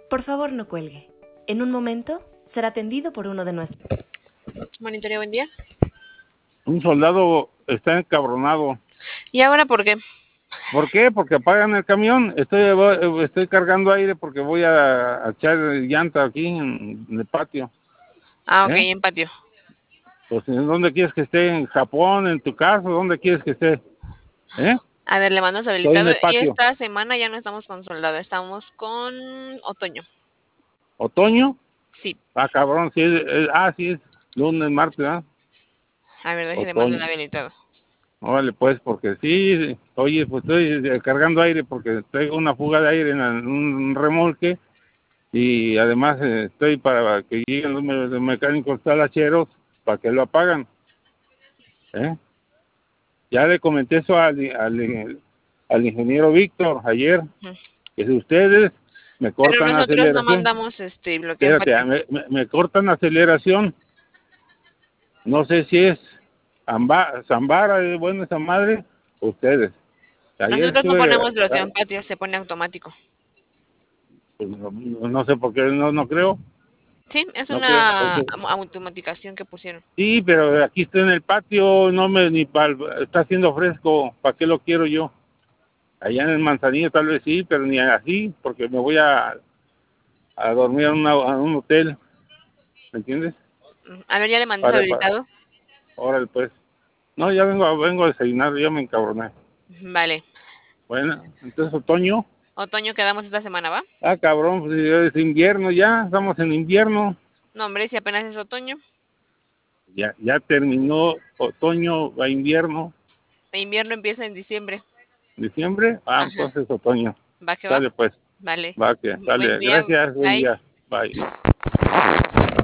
Por favor, no cuelgue. En un momento será atendido por uno de nuestros... Monitorio, buen día. Un soldado está encabronado. ¿Y ahora por qué? ¿Por qué? Porque apagan el camión. Estoy cargando aire porque voy a echar llanta aquí en el patio. Ah, ok, en patio. Pues, ¿en dónde quieres que esté? ¿En Japón? ¿En tu casa? ¿Dónde quieres que esté? A ver, le mandas Estoy en habilitado. el Y patio. esta semana ya no estamos con soldado, estamos con otoño. ¿Otoño? Sí. Ah, cabrón, sí sí es lunes, martes, ¿verdad? A ver, déjeme mandar Otoño. habilitado. Órale, pues, porque sí, oye, pues estoy cargando aire porque traigo una fuga de aire en un remolque y además estoy para que lleguen los mecánicos talacheros para que lo apagan. Ya le comenté eso al ingeniero Víctor ayer, que si ustedes me Pero cortan nosotros no aceleración, mandamos bloqueo en espérate, patio. me cortan aceleración, no sé si es Zambara, bueno, esa madre, ustedes. Ayer Nosotros no estuve, ponemos bloqueo en patio, se pone automático. pues, no sé por qué, no creo, Sí, es no creo, una porque automaticación que pusieron. sí, pero aquí estoy en el patio, está haciendo fresco, ¿para qué lo quiero yo? Allá en el Manzanillo tal vez sí, pero ni así, porque me voy a dormir a un hotel, ¿me entiendes? A ver, ya le mandé Para, habilitado. órale pues. No, ya vengo a desayunar, ya me encabroné. Vale. Bueno, entonces otoño. Otoño quedamos esta semana, ¿va? Ah, cabrón, pues es invierno ya, estamos en invierno. No, hombre, si apenas es otoño. Ya terminó otoño, va invierno. El invierno empieza en diciembre. Diciembre, Ajá. entonces otoño. ¿Va que va? Sale pues, Vale. va que Buen sale. día. Gracias, buen Bye. día. Bye.